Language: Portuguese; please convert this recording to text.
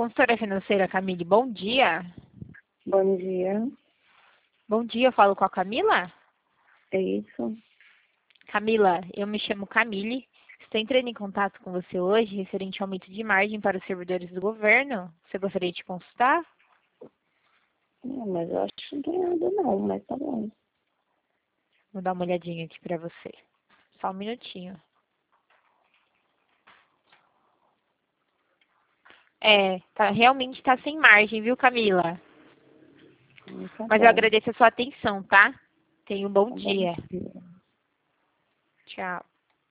Consultora financeira Camille, bom dia. Bom dia, Bom dia, eu falo com a Camila? é isso? Camila, eu me chamo Camille. Estou entrando em contato com você hoje referente ao aumento de margem para os servidores do governo. Você gostaria de consultar? Não, mas eu acho que não tem nada não, mas tá bom. Vou dar uma olhadinha aqui para você. Só um minutinho. Realmente está sem margem, viu, Camila? Tá Mas eu bom, agradeço a sua atenção, tá? Tenha um bom tá bom. dia. Tchau.